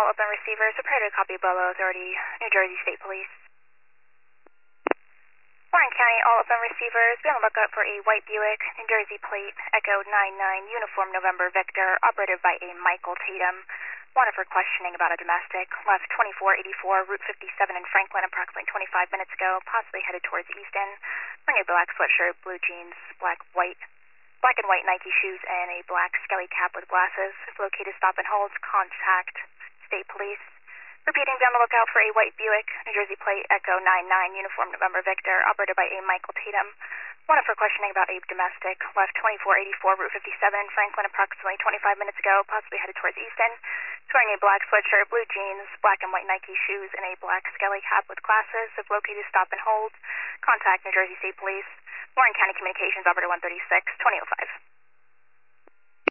all open receivers. Prepare to copy Bolo Authority, New Jersey State Police. Warren County, all open receivers. Be on the lookout for a white Buick, New Jersey plate, Echo 99, uniform November Victor, operated by a Michael Tatum. Wanted for questioning about a domestic. Left 2484 Route 57 in Franklin approximately 25 minutes ago, possibly headed towards Easton. Wearing a black sweatshirt, blue jeans, black and white Nike shoes, and a black skelly cap with glasses. If located, stop and hold. Contact State Police. Repeating, be on the lookout for a white Buick, New Jersey plate, Echo 99, uniform November Victor, operated by a Michael Tatum. Wanted for questioning about a domestic. Left 2484 Route 57 in Franklin approximately 25 minutes ago, possibly headed towards Easton. He's wearing a black sweatshirt, blue jeans, black and white Nike shoes, and a black skelly cap with glasses. If located, stop and hold. Contact New Jersey State Police. Warren County Communications, operator 136, 2005.